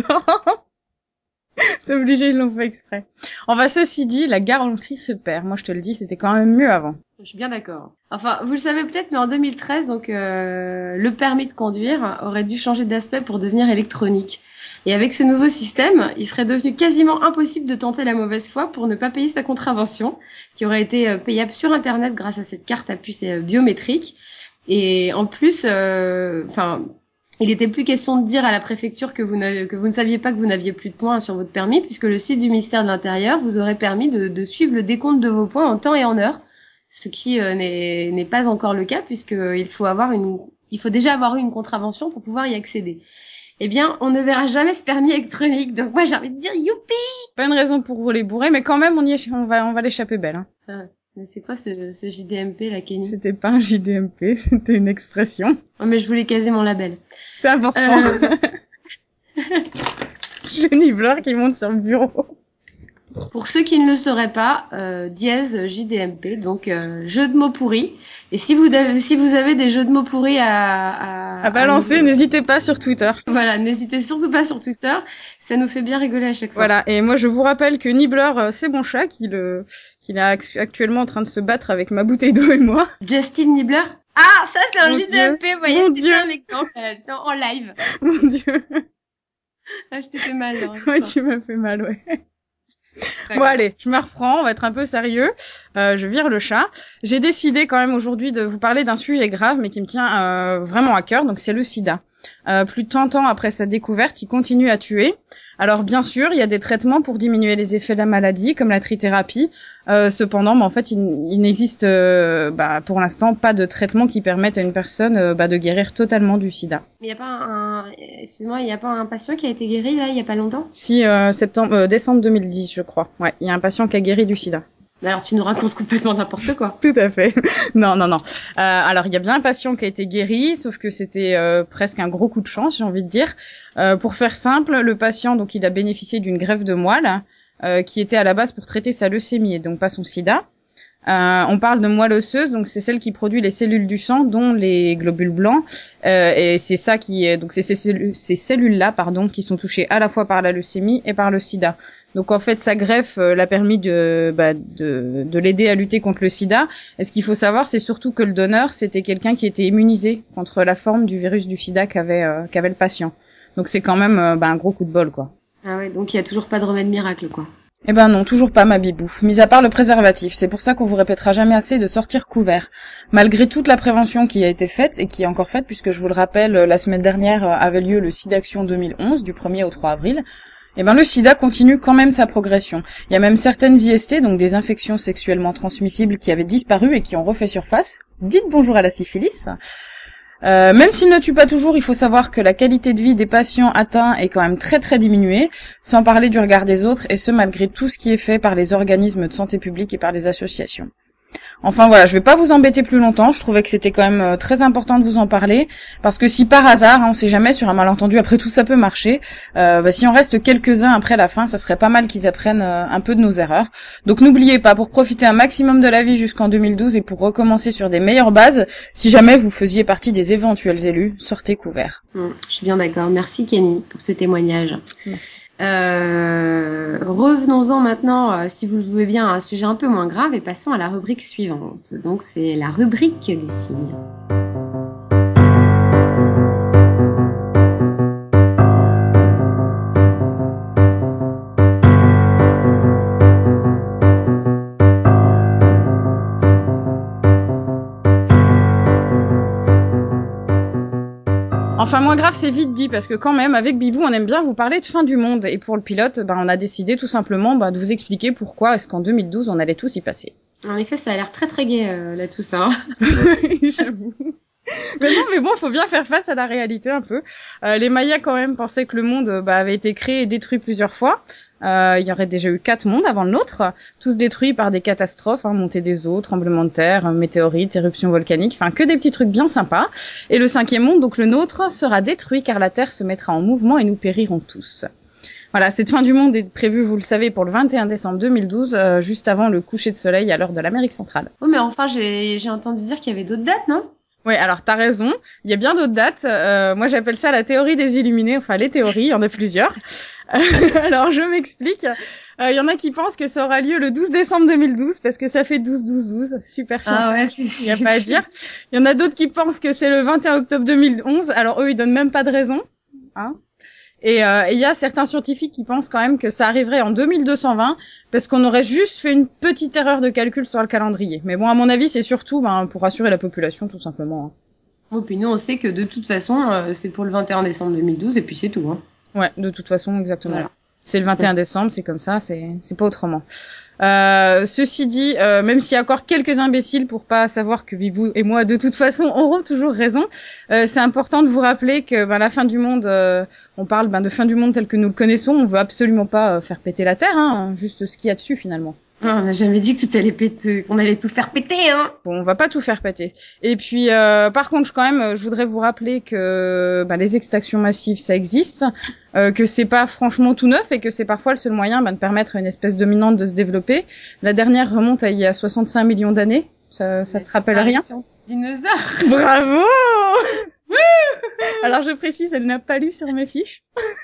C'est obligé, ils l'ont fait exprès. Enfin, ceci dit, la garantie se perd. Moi, je te le dis, c'était quand même mieux avant. Je suis bien d'accord. Enfin, vous le savez peut-être, mais en deux mille treize, donc euh, le permis de conduire aurait dû changer d'aspect pour devenir électronique. Et avec ce nouveau système, il serait devenu quasiment impossible de tenter la mauvaise foi pour ne pas payer sa contravention, qui aurait été euh, payable sur Internet grâce à cette carte à puce euh, biométrique. Et en plus, enfin. Euh, il était plus question de dire à la préfecture que vous, que vous ne saviez pas que vous n'aviez plus de points sur votre permis, puisque le site du ministère de l'Intérieur vous aurait permis de, de suivre le décompte de vos points en temps et en heure, ce qui euh, n'est, n'est pas encore le cas, puisqu'il faut avoir une, il faut déjà avoir eu une contravention pour pouvoir y accéder. Eh bien, on ne verra jamais ce permis électronique. Donc moi, j'ai envie de dire youpi. Pas une raison pour rouler bourré, mais quand même, on y est, on va, on va l'échapper belle. Hein. Ah, mais c'est quoi ce, ce J D M P, là, Kenny? C'était pas un J D M P, c'était une expression. Oh, mais je voulais caser mon label. C'est important. Euh... Jenny Blur qui monte sur le bureau. Pour ceux qui ne le sauraient pas, euh, dièse J D M P, donc euh, jeu de mots pourris. Et si vous avez, si vous avez des jeux de mots pourris à à, à balancer, à nous... n'hésitez pas sur Twitter. Voilà, n'hésitez surtout pas sur Twitter, ça nous fait bien rigoler à chaque fois. Voilà, et moi je vous rappelle que Nibbler, c'est mon chat, qu'il euh, qu'il est actuellement en train de se battre avec ma bouteille d'eau et moi. Justin Nibbler. Ah, ça c'est un Mon J D M P, vous voyez, Mon c'était Dieu. un exemple, j'étais en live. Mon Dieu. Ah, je t'ai fait mal, là. Ouais, tu m'as fait mal, ouais. Bon grave. allez, je me reprends, on va être un peu sérieux. Euh, je vire le chat. J'ai décidé quand même aujourd'hui de vous parler d'un sujet grave, mais qui me tient euh, vraiment à cœur. Donc c'est le SIDA. Euh, plus de trente ans après sa découverte, il continue à tuer. Alors bien sûr, il y a des traitements pour diminuer les effets de la maladie, comme la trithérapie. Euh, cependant, bah, en fait, il, il n'existe euh, bah, pour l'instant pas de traitement qui permette à une personne euh, bah, de guérir totalement du SIDA. Mais il y a pas un, excuse-moi, il y a pas un patient qui a été guéri là, il y a pas longtemps? Si euh, septembre, euh, décembre deux mille dix, je crois. Ouais, il y a un patient qui a guéri du SIDA. Alors tu nous racontes complètement n'importe quoi. Tout à fait. Non, non, non. Euh, alors, il y a bien un patient qui a été guéri, sauf que c'était euh, presque un gros coup de chance, j'ai envie de dire. Euh, pour faire simple, le patient, donc, il a bénéficié d'une greffe de moelle euh, qui était à la base pour traiter sa leucémie et donc pas son sida. Euh, on parle de moelle osseuse, donc c'est celle qui produit les cellules du sang, dont les globules blancs, euh, et c'est ça qui est, donc c'est ces cellules, ces cellules-là, pardon, qui sont touchées à la fois par la leucémie et par le sida. Donc en fait, sa greffe euh, l'a permis de, bah, de, de l'aider à lutter contre le sida. Et ce qu'il faut savoir, c'est surtout que le donneur, c'était quelqu'un qui était immunisé contre la forme du virus du sida qu'avait, euh, qu'avait le patient. Donc c'est quand même euh, bah, un gros coup de bol, quoi. Ah ouais, donc il y a toujours pas de remède miracle, quoi. Eh ben non, toujours pas ma bibou. Mis à part le préservatif, c'est pour ça qu'on vous répétera jamais assez de sortir couvert. Malgré toute la prévention qui a été faite et qui est encore faite, puisque je vous le rappelle, la semaine dernière avait lieu le SIDAction deux mille onze, du premier au trois avril, eh ben le sida continue quand même sa progression. Il y a même certaines I S T, donc des infections sexuellement transmissibles, qui avaient disparu et qui ont refait surface. Dites bonjour à la syphilis. Euh, même s'il ne tue pas toujours, il faut savoir que la qualité de vie des patients atteints est quand même très très diminuée, sans parler du regard des autres, et ce malgré tout ce qui est fait par les organismes de santé publique et par les associations. Enfin voilà, je vais pas vous embêter plus longtemps, je trouvais que c'était quand même euh, très important de vous en parler, parce que si par hasard, hein, on sait jamais, sur un malentendu, après tout ça peut marcher, euh, bah, si on reste quelques-uns après la fin, ce serait pas mal qu'ils apprennent euh, un peu de nos erreurs. Donc n'oubliez pas, pour profiter un maximum de la vie jusqu'en deux mille douze et pour recommencer sur des meilleures bases, si jamais vous faisiez partie des éventuels élus, sortez couverts. Mmh, je suis bien d'accord. Merci Kenny pour ce témoignage. Merci. Euh, revenons-en maintenant, euh, si vous le voulez bien, à un sujet un peu moins grave et passons à la rubrique suivante. Donc c'est la rubrique des signes. Enfin, moins grave, c'est vite dit, parce que quand même, avec Bibou, on aime bien vous parler de fin du monde. Et pour le pilote, bah, on a décidé tout simplement bah, de vous expliquer pourquoi est-ce qu'en deux mille douze, on allait tous y passer. En effet, ça a l'air très très gai, euh, là, tout ça. J'avoue. Mais non, mais bon, faut bien faire face à la réalité un peu. Euh, les Mayas, quand même, pensaient que le monde bah, avait été créé et détruit plusieurs fois. Euh, il y aurait déjà eu quatre mondes avant le nôtre, tous détruits par des catastrophes, hein, montée des eaux, tremblements de terre, météorites, éruptions volcaniques, enfin que des petits trucs bien sympas. Et le cinquième monde, donc le nôtre, sera détruit car la Terre se mettra en mouvement et nous périrons tous. Voilà, cette fin du monde est prévue, vous le savez, pour le vingt et un décembre deux mille douze, euh, juste avant le coucher de soleil à l'heure de l'Amérique centrale. Oh, mais enfin, j'ai, j'ai entendu dire qu'il y avait d'autres dates, non? Oui, alors t'as raison, il y a bien d'autres dates. Euh, moi j'appelle ça la théorie des illuminés, enfin les théories, il y en a plusieurs. Alors je m'explique. Il euh, y en a qui pensent que ça aura lieu le douze décembre deux mille douze parce que ça fait douze douze douze, super scientifique, ah ouais, c'est, il y a pas à dire. Il y en a d'autres qui pensent que c'est le vingt et un octobre deux mille onze, alors eux ils donnent même pas de raison. Hein. Et il euh, y a certains scientifiques qui pensent quand même que ça arriverait en deux mille deux cent vingt parce qu'on aurait juste fait une petite erreur de calcul sur le calendrier. Mais bon, à mon avis, c'est surtout ben, pour rassurer la population, tout simplement. Hein. Et puis nous, on sait que de toute façon, euh, c'est pour le vingt et un décembre deux mille douze et puis c'est tout. Hein. Ouais, de toute façon, exactement. Voilà. C'est le vingt et un décembre, c'est comme ça, c'est c'est pas autrement. Euh, ceci dit, euh, même s'il y a encore quelques imbéciles pour pas savoir que Bibou et moi, de toute façon, auront toujours raison, euh, c'est important de vous rappeler que ben, la fin du monde, euh, on parle ben, de fin du monde tel que nous le connaissons, on veut absolument pas euh, faire péter la Terre, hein, juste ce qu'il y a dessus finalement. Oh, on n'a jamais dit que tout allait péter, qu'on allait tout faire péter, hein. Bon, on va pas tout faire péter. Et puis, euh, par contre, quand même, je voudrais vous rappeler que bah, les extinctions massives, ça existe, euh, que c'est pas franchement tout neuf et que c'est parfois le seul moyen bah, de permettre à une espèce dominante de se développer. La dernière remonte à il y a soixante-cinq millions d'années. Ça, ça te rappelle rien? Dinosaure. Bravo. Alors, je précise, elle n'a pas lu sur mes fiches.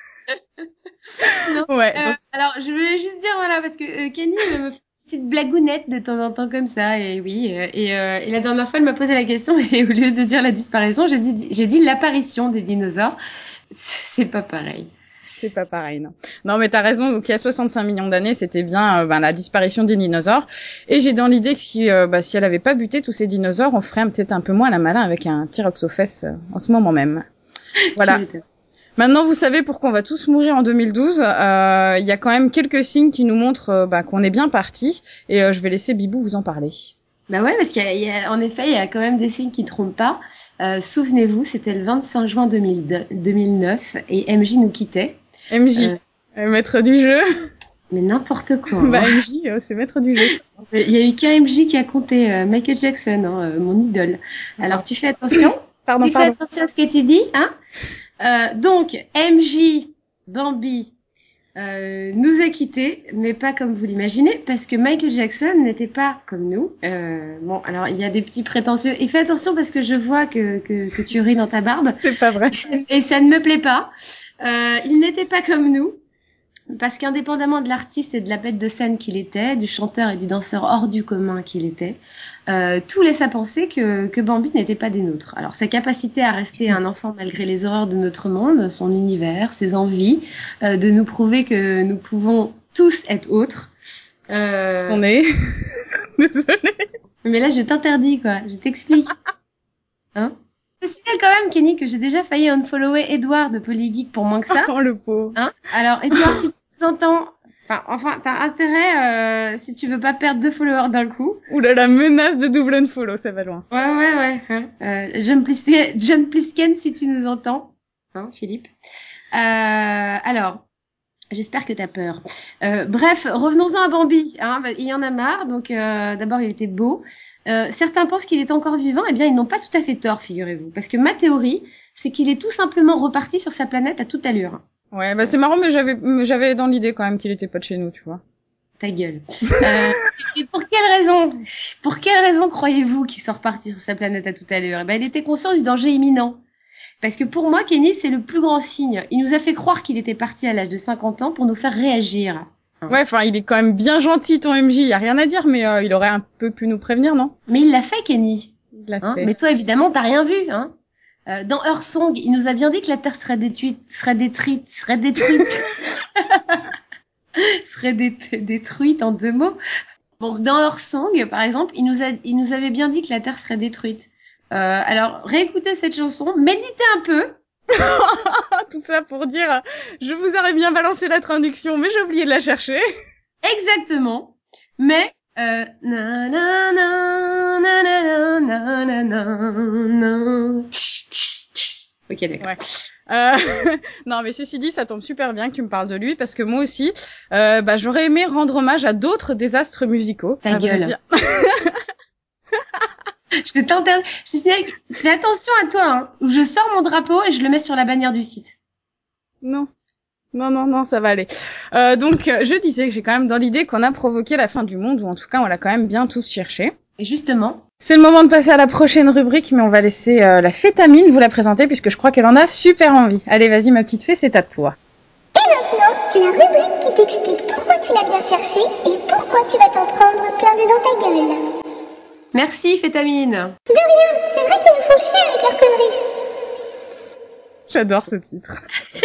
Non. Ouais. Euh, donc... Alors, je voulais juste dire, voilà, parce que euh, Kenny elle me fait une petite blagounette de temps en temps comme ça, et oui, euh, et, euh, et la dernière fois, elle m'a posé la question, et au lieu de dire la disparition, j'ai dit, j'ai dit l'apparition des dinosaures. C'est pas pareil. C'est pas pareil, non. Non, mais t'as raison. Donc, il y a soixante-cinq millions d'années, c'était bien euh, ben, la disparition des dinosaures. Et j'ai dans l'idée que si, euh, bah, si elle avait pas buté tous ces dinosaures, on ferait peut-être un peu moins la malin avec un T-Rex aux fesses euh, en ce moment même. Voilà. Maintenant, vous savez pourquoi on va tous mourir en deux mille douze. Il euh, y a quand même quelques signes qui nous montrent euh, bah, qu'on est bien parti. Et euh, je vais laisser Bibou vous en parler. Bah ouais, parce qu'il y a, il y a, en effet, il y a quand même des signes qui ne trompent pas. Euh, souvenez-vous, c'était le vingt-cinq juin deux mille neuf et M J nous quittait. M J, euh, maître du jeu. Mais n'importe quoi. bah hein. M J, euh, c'est maître du jeu. Il y a eu qu'un M J qui a compté, euh, Michael Jackson, hein, euh, mon idole. Alors tu fais attention. pardon, tu pardon. fais attention à ce que tu dis, hein. Euh, donc M J, Bambi. Euh, nous a quittés, mais pas comme vous l'imaginez, parce que Michael Jackson n'était pas comme nous. Euh, bon, alors il y a des petits prétentieux. Et fais attention parce que je vois que que, que tu ris dans ta barbe. C'est pas vrai. Et ça ne me plaît pas. Euh, il n'était pas comme nous, parce qu'indépendamment de l'artiste et de la bête de scène qu'il était, du chanteur et du danseur hors du commun qu'il était, euh, tout laisse à penser que, que Bambi n'était pas des nôtres. Alors sa capacité à rester un enfant malgré les horreurs de notre monde, son univers, ses envies, euh, de nous prouver que nous pouvons tous être autres. Euh... Son nez. Désolée. Mais là je t'interdis quoi, je t'explique. Hein? Je signale quand même, Kenny, que j'ai déjà failli unfollower Edouard de Polygeek pour moins que ça. Oh, le pauvre. Hein? Alors, Edouard, si tu nous entends, enfin, enfin, t'as intérêt, euh, si tu veux pas perdre deux followers d'un coup. Ouh là, la menace de double unfollow, ça va loin. Ouais, ouais, ouais. Hein? Euh, John Plisken, John Plisken, si tu nous entends. Hein, Philippe? Euh, alors. J'espère que t'as peur. Euh, bref, revenons-en à Bambi. Hein, bah, il y en a marre. Donc, euh, d'abord, il était beau. Euh, certains pensent qu'il est encore vivant. Eh bien, ils n'ont pas tout à fait tort, figurez-vous. Parce que ma théorie, c'est qu'il est tout simplement reparti sur sa planète à toute allure. Ouais, bah c'est marrant, mais j'avais, j'avais dans l'idée quand même qu'il était pas de chez nous, tu vois. Ta gueule. euh, et pour quelle raison, pour quelle raison croyez-vous qu'il soit reparti sur sa planète à toute allure? Eh ben, il était conscient du danger imminent. Parce que pour moi, Kenny, c'est le plus grand signe. Il nous a fait croire qu'il était parti à l'âge de cinquante ans pour nous faire réagir. Ouais, enfin, il est quand même bien gentil, ton M J. Y a rien à dire, mais euh, il aurait un peu pu nous prévenir, non? Mais il l'a fait, Kenny. Il l'a hein fait. Mais toi, évidemment, t'as rien vu, hein. Euh, dans Earth Song, il nous a bien dit que la Terre serait détruite, serait détruite, serait détruite, serait dé détruite en deux mots. Bon, dans Earth Song, par exemple, il nous a, il nous avait bien dit que la Terre serait détruite. Euh, alors, réécoutez cette chanson, méditez un peu. Tout ça pour dire, je vous aurais bien balancé la traduction, mais j'ai oublié de la chercher. Exactement. Mais, euh, na na na na na na na na na. Ok, d'accord. Ouais. Euh, non, mais ceci dit, ça tombe super bien que tu me parles de lui, parce que moi aussi, euh, bah, j'aurais aimé rendre hommage à d'autres désastres musicaux. Ta gueule. Je te t'interdis. Je te signale, fais attention à toi, hein. Je sors mon drapeau et je le mets sur la bannière du site. Non. Non, non, non, ça va aller. Euh, donc, je disais que j'ai quand même dans l'idée qu'on a provoqué la fin du monde, ou en tout cas, on l'a quand même bien tous cherché. Et justement... C'est le moment de passer à la prochaine rubrique, mais on va laisser euh, la Fétamine vous la présenter, puisque je crois qu'elle en a super envie. Allez, vas-y, ma petite fée, c'est à toi. Et maintenant, la rubrique qui t'explique pourquoi tu l'as bien cherché et pourquoi tu vas t'en prendre plein dedans ta gueule. Merci, Fétamine. De rien, c'est vrai qu'ils nous font chier avec leurs conneries. J'adore ce titre.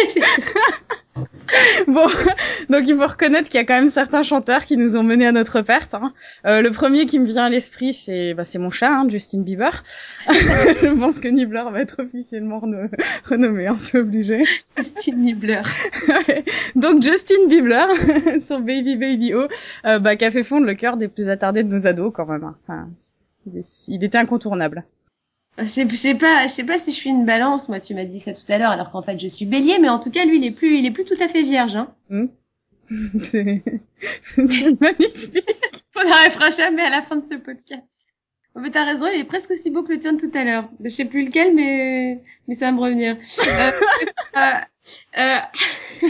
Bon, donc il faut reconnaître qu'il y a quand même certains chanteurs qui nous ont menés à notre perte. Hein. Euh, le premier qui me vient à l'esprit, c'est bah, c'est mon chat, hein, Justin Bieber. Je pense que Nibbler va être officiellement reno- renommé, hein, c'est obligé. Justin Nibbler. Ouais. Donc Justin Bieber, son Baby Baby Oh, euh, bah, qui a fait fondre le cœur des plus attardés de nos ados quand même. Hein. Ça, il, est, il était incontournable. Je sais, je sais pas, je sais pas si je suis une balance. Moi, tu m'as dit ça tout à l'heure, alors qu'en fait, je suis Bélier. Mais en tout cas, lui, il est plus, il est plus tout à fait vierge. Hein. Mmh. C'est... c'est magnifique. On n'arrivera jamais à la fin de ce podcast. En fait, t'as raison, il est presque aussi beau que le tien de tout à l'heure. Je sais plus lequel, mais mais ça va me revenir. Euh, euh, euh...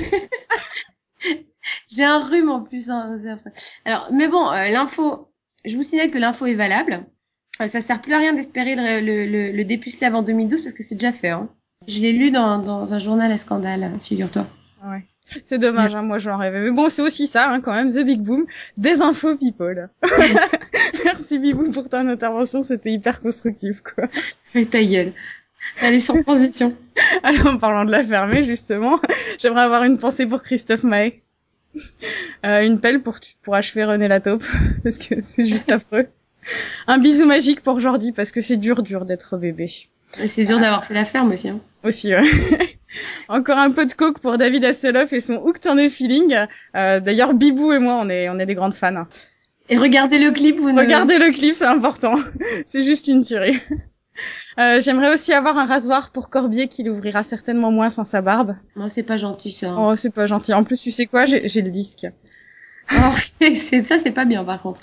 J'ai un rhume en plus. Hein, c'est affreux. Alors, mais bon, euh, l'info. Je vous signale que l'info est valable. Euh, ça sert plus à rien d'espérer le, le, le, le dépuceler avant deux mille douze parce que c'est déjà fait. Hein. Je l'ai lu dans dans un journal à scandale, figure-toi. Ouais. C'est dommage, hein, moi j'en rêvais. Mais bon, c'est aussi ça, hein, quand même, The Big Boom, des infos people. Merci Bibou pour ton intervention, c'était hyper constructif, quoi. Mais ta gueule. Allez, sans transition. Alors, en parlant de la fermer, justement, j'aimerais avoir une pensée pour Christophe Maé. Euh, une pelle pour, pour achever René la taupe, parce que c'est juste affreux. Un bisou magique pour Jordi, parce que c'est dur, dur d'être bébé. Et c'est dur d'avoir fait la ferme aussi, hein. Aussi, ouais. Encore un peu de coke pour David Hasselhoff et son Hooked on a Feeling. Euh, d'ailleurs, Bibou et moi, on est, on est des grandes fans. Hein. Et regardez le clip, vous ne... Regardez le clip, c'est important. C'est juste une tuerie. Euh, j'aimerais aussi avoir un rasoir pour Corbier qui l'ouvrira certainement moins sans sa barbe. Non, c'est pas gentil, ça. Oh, c'est pas gentil. En plus, tu sais quoi, j'ai, j'ai le disque. Oh, c'est, c'est, ça, c'est pas bien, par contre.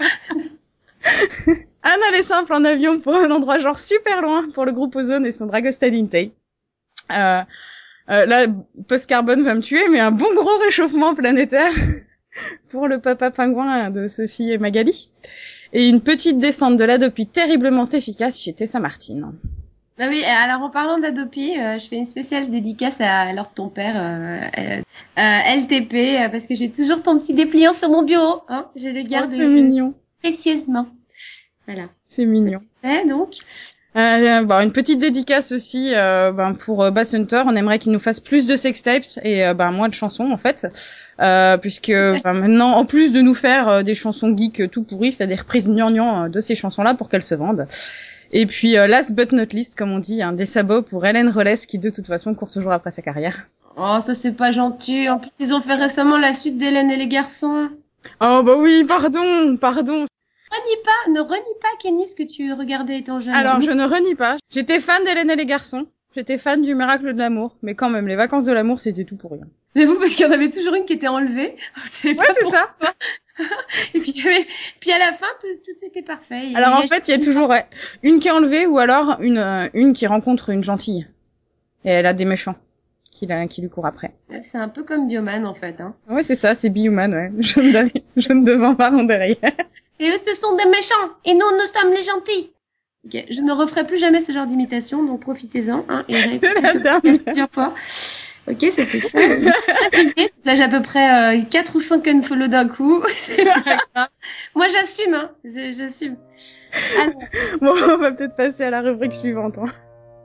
Anne, elle est simple en avion pour un endroit genre super loin pour le groupe Ozone et son Dragostea Lintei. Euh, euh, là, post-carbone va me tuer, mais un bon gros réchauffement planétaire pour le papa pingouin de Sophie et Magali. Et une petite descente de l'Adopi terriblement efficace chez Tessa Martin. Ah oui, alors en parlant d'Adopi, euh, je fais une spéciale dédicace à l'ordre de ton père, euh, euh, euh, L T P, euh, parce que j'ai toujours ton petit dépliant sur mon bureau, hein. Je le garde Oh, c'est mignon. Précieusement. Voilà. C'est mignon. C'est donc. Euh, bon, une petite dédicace aussi euh, ben, pour euh, Bass Hunter. On aimerait qu'il nous fasse plus de sextapes et euh, ben, moins de chansons en fait, euh, puisque ben, maintenant, en plus de nous faire euh, des chansons geeks euh, tout pourries, il fait des reprises gnangnan euh, de ces chansons-là pour qu'elles se vendent. Et puis euh, last but not least, comme on dit, hein, des sabots pour Hélène Rollès qui de toute façon court toujours après sa carrière. Oh, ça c'est pas gentil. En plus, ils ont fait récemment la suite d'Hélène et les garçons. Oh bah oui, pardon, pardon. Renie pas, ne renie pas, Kenny, ce que tu regardais étant jeune. Alors, je ne renie pas. J'étais fan d'Hélène et les garçons. J'étais fan du miracle de l'amour. Mais quand même, les vacances de l'amour, c'était tout pour rien. Mais vous, parce qu'il y en avait toujours une qui était enlevée. Ouais, c'est ça. Et puis, mais, puis à la fin, tout, tout était parfait. Et alors, en il fait, il y a toujours ouais, une qui est enlevée ou alors une, euh, une qui rencontre une gentille. Et elle a des méchants qui, la, qui lui courent après. Ouais, c'est un peu comme Bioman, en fait, hein. Ouais, c'est ça, c'est Bioman, ouais. Jaune, derrière, jaune devant, marron derrière. Et eux, ce sont des méchants. Et nous, nous sommes les gentils. Ok, je ne referai plus jamais ce genre d'imitation, donc profitez-en, hein, et répétez plusieurs fois. Ok, ça c'est fait. Là, j'ai à peu près euh, quatre ou cinq unfollow d'un coup. C'est pas grave. Moi, j'assume, hein. J'assume. Alors. Bon, on va peut-être passer à la rubrique suivante, hein.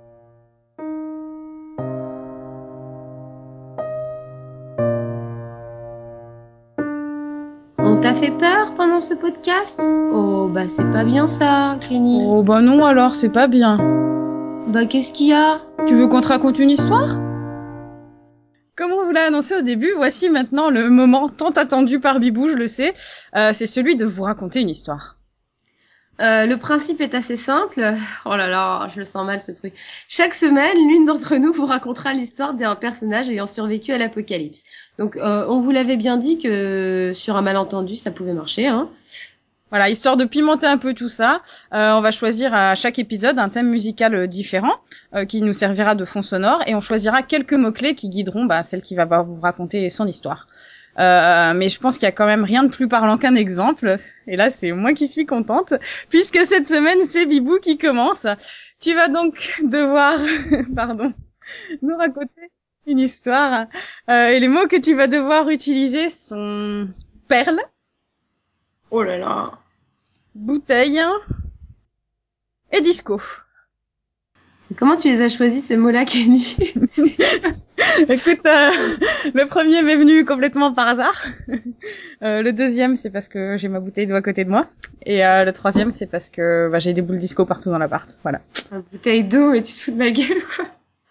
On t'a fait peur pendant ce podcast? Oh, bah c'est pas bien ça, Kenny. Oh, bah non alors, c'est pas bien. Bah qu'est-ce qu'il y a? Tu veux qu'on te raconte une histoire? Comme on vous l'a annoncé au début, voici maintenant le moment tant attendu par Bibou, je le sais. Euh, c'est celui de vous raconter une histoire. Euh, le principe est assez simple. Oh là là, je le sens mal ce truc. Chaque semaine, l'une d'entre nous vous racontera l'histoire d'un personnage ayant survécu à l'apocalypse. Donc, euh, on vous l'avait bien dit que sur un malentendu, ça pouvait marcher, hein. Voilà, histoire de pimenter un peu tout ça, euh, on va choisir à chaque épisode un thème musical différent euh, qui nous servira de fond sonore et on choisira quelques mots-clés qui guideront bah, celle qui va vous raconter son histoire. Euh, mais je pense qu'il y a quand même rien de plus parlant qu'un exemple. Et là, c'est moi qui suis contente, puisque cette semaine, c'est Bibou qui commence. Tu vas donc devoir, pardon, nous raconter une histoire. Euh, et les mots que tu vas devoir utiliser sont perle. Oh là là. Bouteille et disco. Comment tu les as choisis, ces mots-là, Kenny? Écoute, euh, le premier m'est venu complètement par hasard. Euh, le deuxième, c'est parce que j'ai ma bouteille d'eau à côté de moi. Et euh, le troisième, c'est parce que bah, j'ai des boules disco partout dans l'appart. Voilà. Une bouteille d'eau et tu te fous de ma gueule, quoi.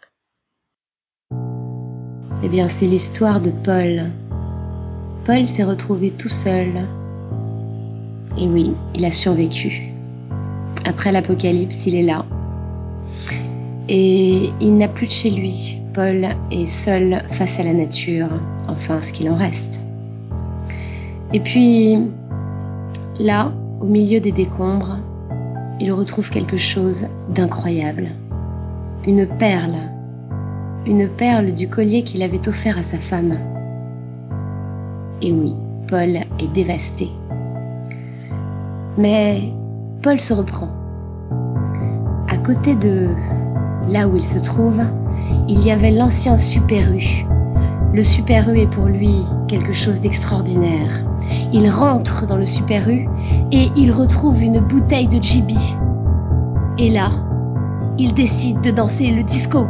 Eh bien, c'est l'histoire de Paul. Paul s'est retrouvé tout seul. Et oui, il a survécu. Après l'apocalypse, il est là. Et il n'a plus de chez lui. Paul est seul face à la nature. Enfin, ce qu'il en reste. Et puis, là, au milieu des décombres, il retrouve quelque chose d'incroyable. Une perle. Une perle du collier qu'il avait offert à sa femme. Et oui, Paul est dévasté. Mais Paul se reprend. À côté de là où il se trouve, il y avait l'ancien Super U. Le Super U est pour lui quelque chose d'extraordinaire. Il rentre dans le Super U et il retrouve une bouteille de J B. Et là, il décide de danser le disco.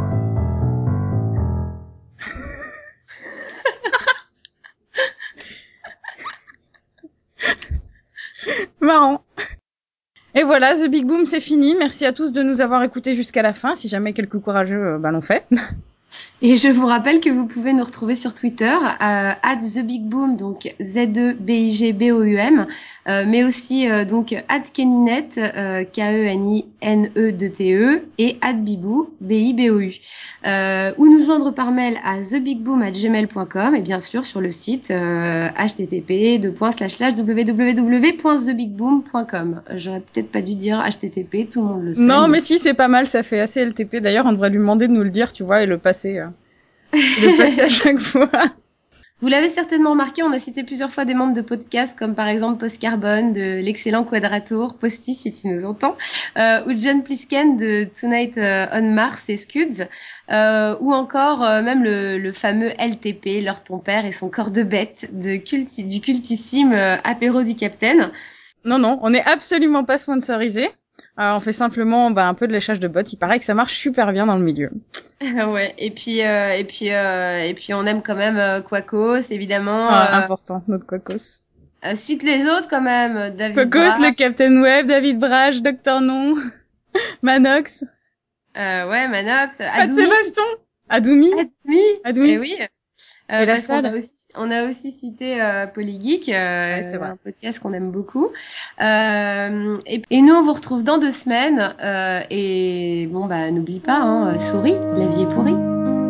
Marrant. Et voilà, The Big Boom, c'est fini. Merci à tous de nous avoir écoutés jusqu'à la fin. Si jamais quelques courageux, euh, bah, l'ont fait. Et je vous rappelle que vous pouvez nous retrouver sur Twitter, euh, at TheBigBoom, donc Z E B I G B O U M, euh, mais aussi euh, donc at Kennynet, euh, K E N I N E D T E, et at Bibou, B I B O U. Euh, ou nous joindre par mail à thebigboom arobase gmail point com et bien sûr sur le site euh, h t t p deux points slash slash w w w point the big boom point com. J'aurais peut-être pas dû dire H T T P, tout le monde le sait. Non, mais si, c'est pas mal, ça fait assez L T P. D'ailleurs, on devrait lui demander de nous le dire, tu vois, et le passer, euh, le passer à chaque fois. Vous l'avez certainement remarqué, on a cité plusieurs fois des membres de podcasts comme par exemple Post Carbone de l'excellent Quadratour, Posty si tu nous entends, euh, ou John Plisken de Tonight euh, on Mars et Scuds, euh, ou encore euh, même le, le fameux L T P, Lord ton père et son corps de bête de culti, du cultissime euh, apéro du Capitaine. Non, non, on n'est absolument pas sponsorisé. Euh, on fait simplement bah, un peu de léchage de bottes. Il paraît que ça marche super bien dans le milieu. Ouais, et puis euh, et puis euh, et puis on aime quand même euh, Quacos évidemment. Ah, Euh, important, notre Quacos. euh, cite les autres quand même, David Quacos, Brahe. le Captain Web, David Brage, Docteur Non, Manox, Euh, ouais, Manops, Pat Adoumi. Sébaston, Adoumi, Adoumi. Adoumi, Eh oui. Euh, et la parce qu'on a salle. aussi, on a aussi cité euh, Polygeek, Ouais, c'est euh, vrai. un podcast qu'on aime beaucoup. Euh, et, et nous, on vous retrouve dans deux semaines. Euh, et bon, bah, n'oublie pas, hein, souris, la vie est pourrie.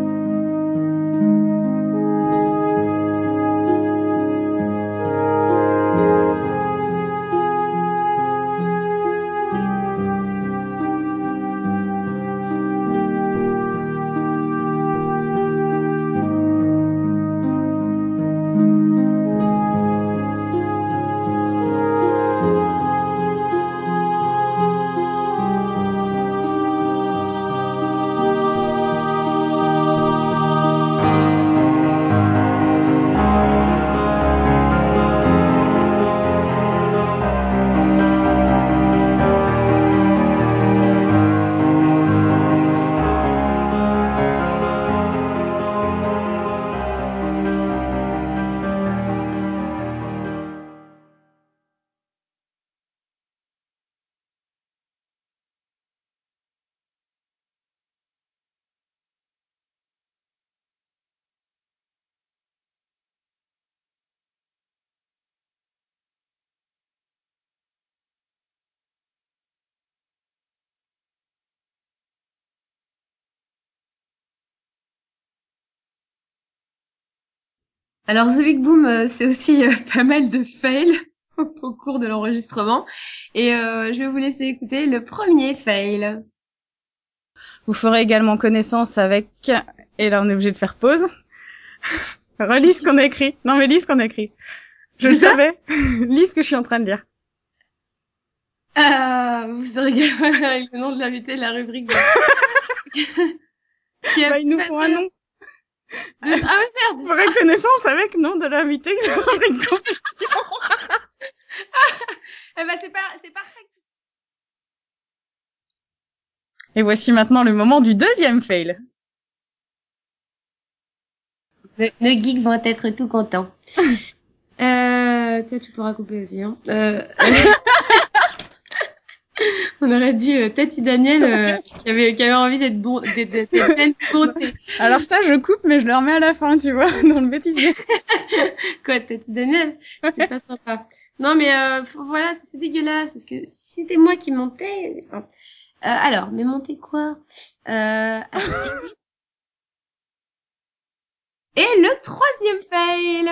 Alors, The Big Boom, euh, c'est aussi euh, pas mal de fails au cours de l'enregistrement. Et euh, je vais vous laisser écouter le premier fail. Vous ferez également connaissance avec... Et là, on est obligé de faire pause. Relis ce qu'on a écrit. Non, mais lis ce qu'on a écrit. Je De le quoi savais. Lis ce que je suis en train de lire. Euh, vous serez avec le nom de l'invité de la rubrique. De... qui a Bah, il nous fait faut un nom. de... Ah oui, merde. Vous ferez connaissance avec nom de l'invité que j'ai une confusion. Eh ben, c'est pas, c'est parfait. Et voici maintenant le moment du deuxième fail. Le- Nos geeks vont être tout contents. euh, tiens, tu pourras couper aussi, hein. Euh... On aurait dit euh, Tati Daniel euh, qui avait qui avait envie d'être bon, d'être, d'être pleine de bonté. Alors ça, je coupe, mais je le remets à la fin, tu vois, dans le bêtisier. Quoi, Tati Daniel? C'est pas sympa. Non, mais euh, f- voilà, c'est dégueulasse parce que si c'était moi qui montais. Enfin, euh, alors, mais monter quoi? Euh, alors, et le troisième fail.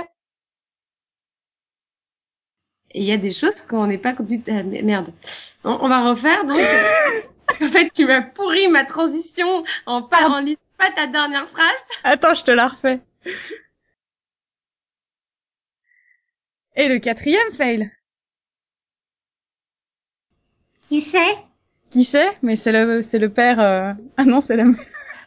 Et il y a des choses qu'on n'est pas du ah, merde. On, on va refaire donc. En fait, tu m'as pourri ma transition en pas en lisant pas ta dernière phrase. Attends, je te la refais. Et le quatrième fail. Qui c'est? Qui c'est? Mais c'est le, c'est le père, euh... ah non, c'est la mère.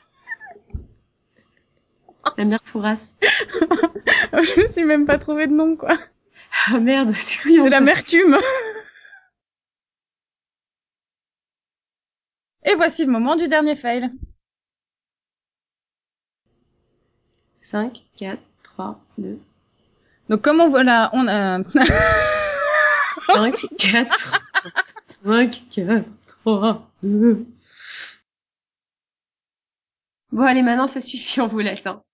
La mère Fouras. Je me suis même pas trouvé de nom, quoi. Ah merde, c'est couillon. C'est ça. l'amertume. Et voici le moment du dernier fail. cinq, quatre, trois, deux. Donc comme on voit là, on a... cinq, quatre, cinq, quatre, trois, deux. Bon, allez, maintenant, ça suffit, on vous laisse, hein.